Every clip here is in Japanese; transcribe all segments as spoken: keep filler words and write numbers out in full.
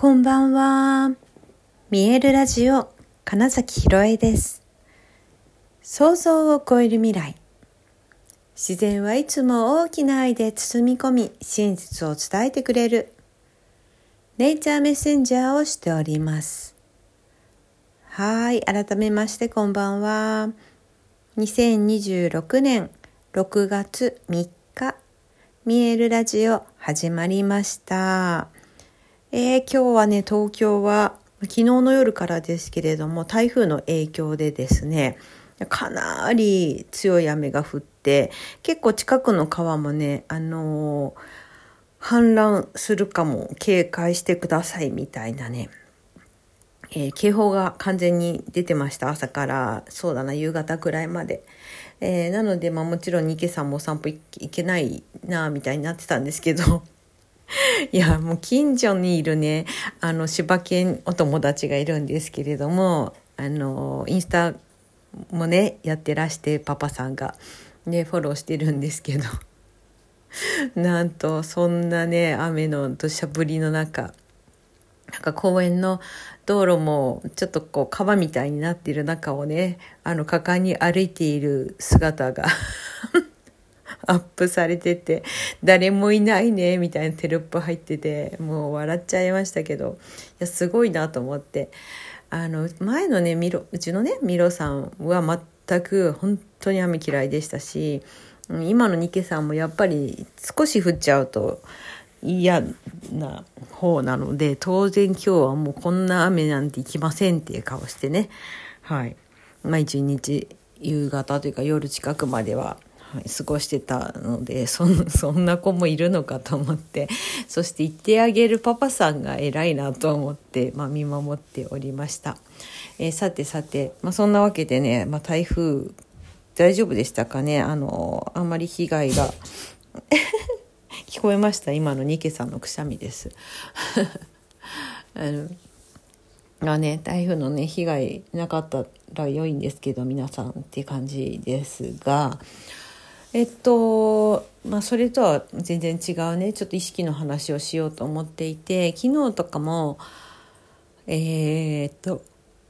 こんばんは。見えるラジオ金崎ひろえです。想像を超える未来。自然はいつも大きな愛で包み込み、真実を伝えてくれるネイチャーメッセンジャーをしております。はい、改めましてこんばんは。にせんにじゅうろくねんろくがつみっか、見えるラジオ始まりました。えー、今日はね、東京は昨日の夜からですけれども、台風の影響でですね、かなり強い雨が降って、結構近くの川もね、あのー、氾濫するかも警戒してくださいみたいなね、えー、警報が完全に出てました。朝からそうだな夕方くらいまで、えー、なので、まあ、もちろんニケさんもお散歩行けないなみたいになってたんですけどいやもう近所にいるねあの柴犬お友達がいるんですけれども、あのインスタもねやってらして、パパさんがねフォローしてるんですけどなんとそんなね雨の土砂降りの中、なんか公園の道路もちょっとこう川みたいになっている中をね、あの果敢に歩いている姿がアップされてて、誰もいないねみたいなテロップ入ってて、もう笑っちゃいましたけど、いやすごいなと思って、あの前のねミロうちのねミロさんは全く本当に雨嫌いでしたし、今のニケさんもやっぱり少し降っちゃうと嫌な方なので、当然今日はもうこんな雨なんていきませんっていう顔してね、はいまあ一日夕方というか夜近くまでははい、過ごしてたので、そん、そんな子もいるのかと思って、そして言ってあげるパパさんが偉いなと思って、まあ、見守っておりました。えー、さてさて、まあ、そんなわけでね、まあ、台風大丈夫でしたかね。あのあんまり被害が聞こえました。今のニケさんのくしゃみですあのがね、台風のね被害なかったら良いんですけど、皆さんって感じですが、えっとまあそれとは全然違うね、ちょっと意識の話をしようと思っていて、昨日とかもえー、っと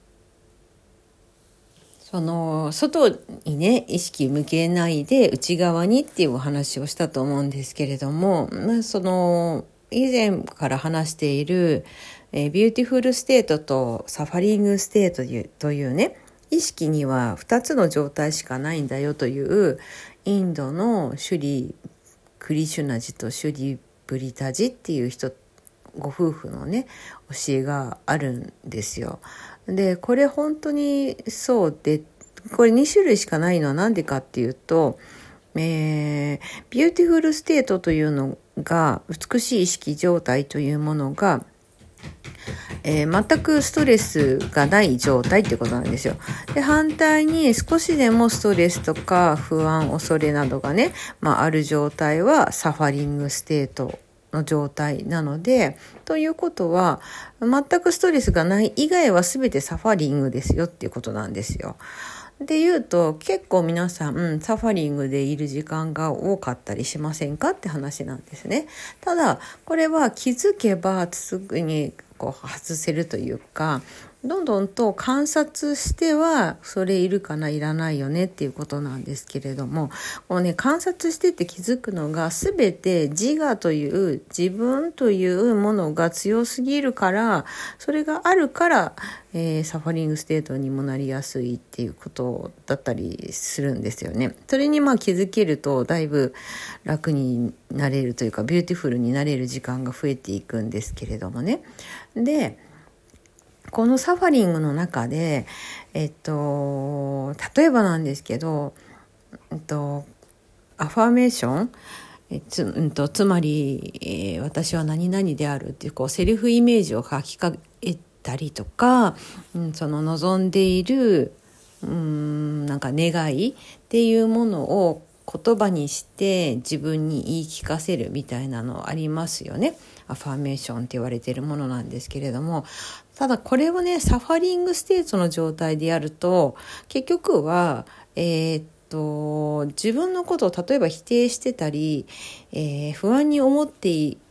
その外にね意識向けないで内側にっていうお話をしたと思うんですけれども、まあ、その以前から話している、えー、ビューティフルステートとサファリングステートという、というね、意識にはふたつの状態しかないんだよというインドのシュリ・クリシュナジとシュリ・ブリタジっていう人ご夫婦のね教えがあるんですよ。でこれ本当にそうで、これに種類しかないのは何でかっていうと、えー、ビューティフルステートというのが美しい意識状態というものが、えー、全くストレスがない状態ってことなんですよ。で反対に少しでもストレスとか不安恐れなどがね、まあ、ある状態はサファリングステートの状態なので、ということは全くストレスがない以外は全てサファリングですよっていうことなんですよ。で言うと結構皆さん、うん、サファリングでいる時間が多かったりしませんかって話なんですね。ただこれは気づけばすぐにこう外せるというか、どんどんと観察してはそれいるかないらないよねっていうことなんですけれども、こうね観察してって気づくのが全て自我という自分というものが強すぎるから、それがあるから、えー、サファリングステートにもなりやすいっていうことだったりするんですよね。それにまあ気づけるとだいぶ楽になれるというか、ビューティフルになれる時間が増えていくんですけれどもね。でこのサファリングの中で、えっと、例えばなんですけど、えっと、アファーメーション、えつ,、うんと、つまり、えー、私は何々であるっていう、こうセルフイメージを書きかけたりとか、うん、その望んでいる、うん、なんか願いっていうものを言葉にして自分に言い聞かせるみたいなのありますよね。アファーメーションって言われているものなんですけれども、ただこれをねサファリングステートの状態でやると結局はえー、っと自分のことを例えば否定してたり、えー、不安に思ってい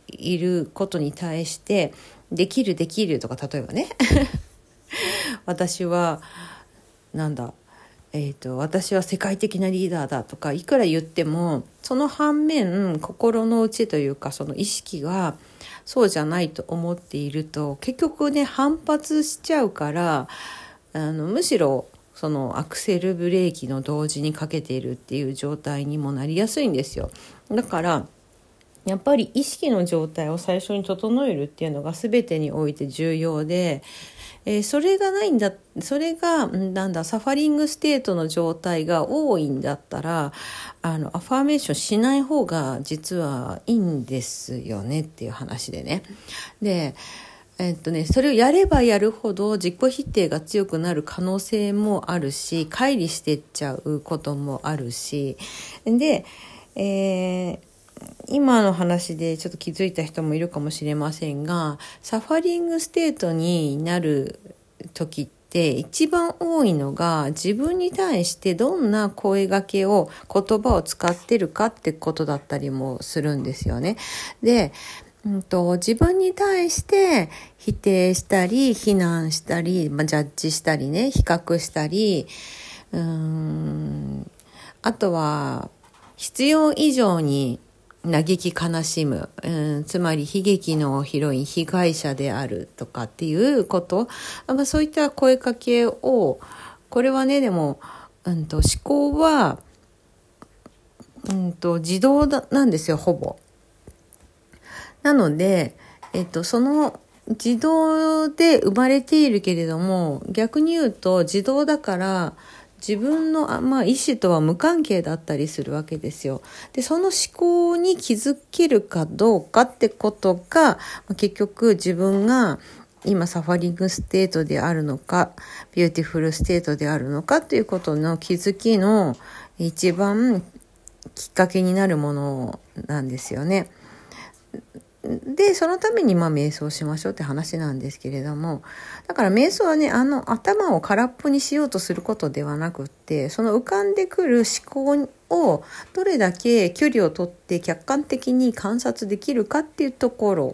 いることに対してできるできるとか、例えばね私はなんだえーと、私は世界的なリーダーだとかいくら言っても、その反面心の内というかその意識がそうじゃないと思っていると、結局ね反発しちゃうから、あのむしろそのアクセルブレーキの同時にかけているっていう状態にもなりやすいんですよ。だからやっぱり意識の状態を最初に整えるっていうのが全てにおいて重要で、えー、それがないんだそれがなんだサファリングステートの状態が多いんだったら、あのアファーメーションしない方が実はいいんですよねっていう話でね。でえっとね、それをやればやるほど自己否定が強くなる可能性もあるし、乖離してっちゃうこともあるしで、えー今の話でちょっと気づいた人もいるかもしれませんが、サファリングステートになる時って一番多いのが、自分に対してどんな声掛けを言葉を使ってるかってことだったりもするんですよね。で、うんと、自分に対して否定したり非難したり、まあ、ジャッジしたりね、比較したり、うーんあとは必要以上に嘆き悲しむ、うん、つまり悲劇のヒロイン、被害者であるとかっていうこと、まあ、そういった声かけを、これはねでも、うんと、思考は、うんと、自動だなんですよ、ほぼ。なので、えっと、その自動で生まれているけれども、逆に言うと自動だから自分の、まあ、意思とは無関係だったりするわけですよ。で、その思考に気づけるかどうかってことが、結局自分が今サファリングステートであるのか、ビューティフルステートであるのかということの気づきの一番きっかけになるものなんですよね。で、そのためにまあ瞑想しましょうって話なんですけれども、だから瞑想はね、あの頭を空っぽにしようとすることではなくって、その浮かんでくる思考をどれだけ距離をとって客観的に観察できるかっていうところ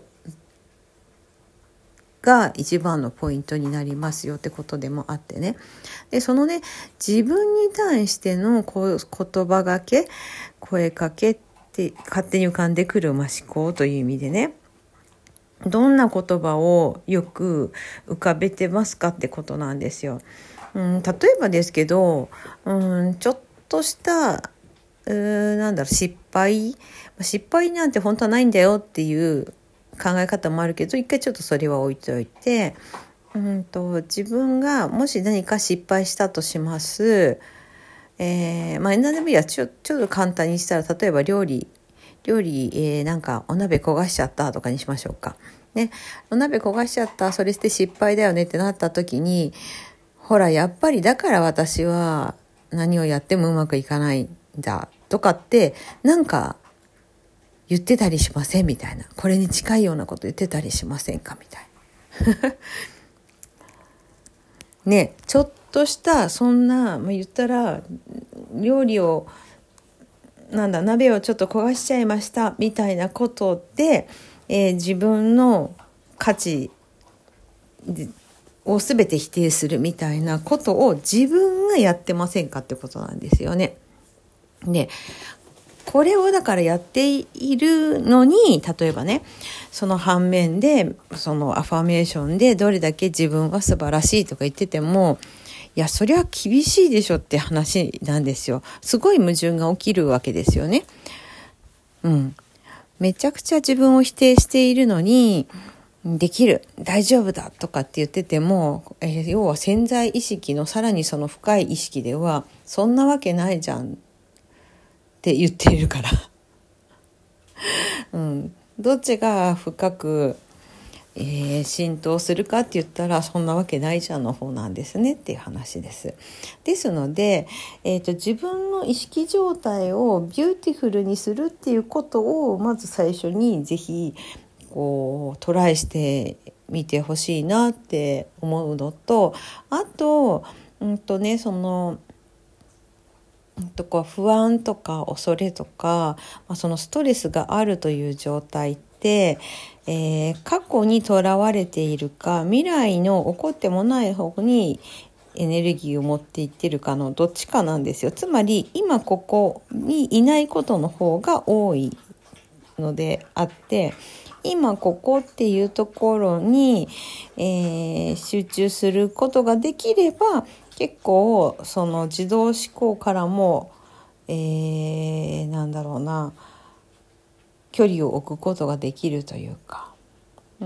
が一番のポイントになりますよってことでもあってね。で、そのね、自分に対してのこう言葉がけ、声かけってで勝手に浮かんでくる、まあ、思考という意味でね、どんな言葉をよく浮かべてますかってことなんですよ。うん、例えばですけど、うん、ちょっとしたうーなんだろう失敗失敗なんて本当はないんだよっていう考え方もあるけど、一回ちょっとそれは置いておいて、うんと自分がもし何か失敗したとします。えー、まあ何でもいいや、ちょ、ちょっと簡単にしたら、例えば料理料理、えー、なんかお鍋焦がしちゃったとかにしましょうかね。お鍋焦がしちゃった、それって失敗だよねってなった時に、ほらやっぱりだから私は何をやってもうまくいかないんだとかってなんか言ってたりしませんみたいな、これに近いようなこと言ってたりしませんかみたいなね、ちょっとしたそんな、まあ、言ったら料理をなんだ鍋をちょっと焦がしちゃいましたみたいなことで、えー、自分の価値を全て否定するみたいなことを自分がやってませんかってことなんですよね。で、これをだからやっているのに、例えばね、その反面でそのアファメーションでどれだけ自分は素晴らしいとか言ってても、いやそりゃ厳しいでしょって話なんですよ。すごい矛盾が起きるわけですよね。うん。めちゃくちゃ自分を否定しているのに、できる、大丈夫だとかって言ってても、えー、要は潜在意識のさらにその深い意識ではそんなわけないじゃんって言っているから、うん、どっちが深くえー、浸透するかって言ったらそんなわけないじゃんの方なんですねっていう話です。ですので、えーと、自分の意識状態をビューティフルにするっていうことをまず最初にぜひこうトライしてみてほしいなって思うのと、あと、うんとね、その不安とか恐れとか、まあ、そのストレスがあるという状態って 、えー、過去にとらわれているか、未来の起こってもない方にエネルギーを持っていってるかのどっちかなんですよ。つまり今ここにいないことの方が多いのであって、今ここっていうところに、えー、集中することができれば、結構その自動思考からも、えー、なんだろうな距離を置くことができるというか、うん、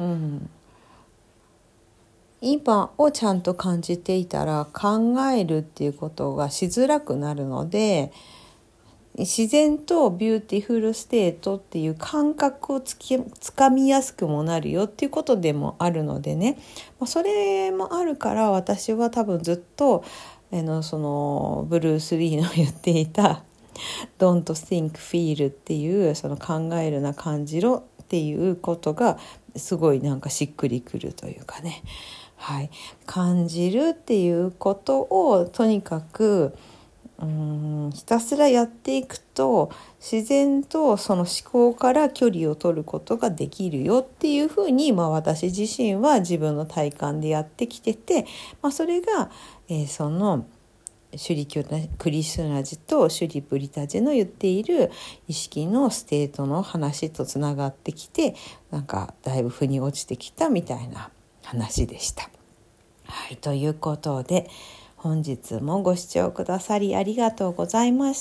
今をちゃんと感じていたら考えるっていうことがしづらくなるので、自然とビューティフルステートっていう感覚をつき、つかみやすくもなるよっていうことでもあるのでね、それもあるから私は多分ずっとあのそのブルース・リーの言っていたDon't think, feel っていうその考えるな感じろっていうことがすごいなんかしっくりくるというかね、はい、感じるっていうことをとにかくうーんひたすらやっていくと自然とその思考から距離を取ることができるよっていうふうに、まあ、私自身は自分の体感でやってきてて、まあ、それが、えー、そのシュリキュクリシュナジとシュリプリタジの言っている意識のステートの話とつながってきて、なんかだいぶ腑に落ちてきたみたいな話でした。はい、ということで本日もご視聴くださりありがとうございました。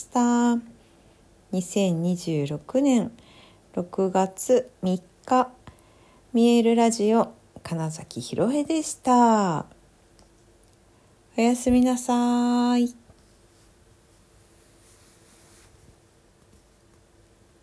にせんにじゅうろくねんろくがつみっか、見えるラジオ金崎ひろえでした。おやすみなさい。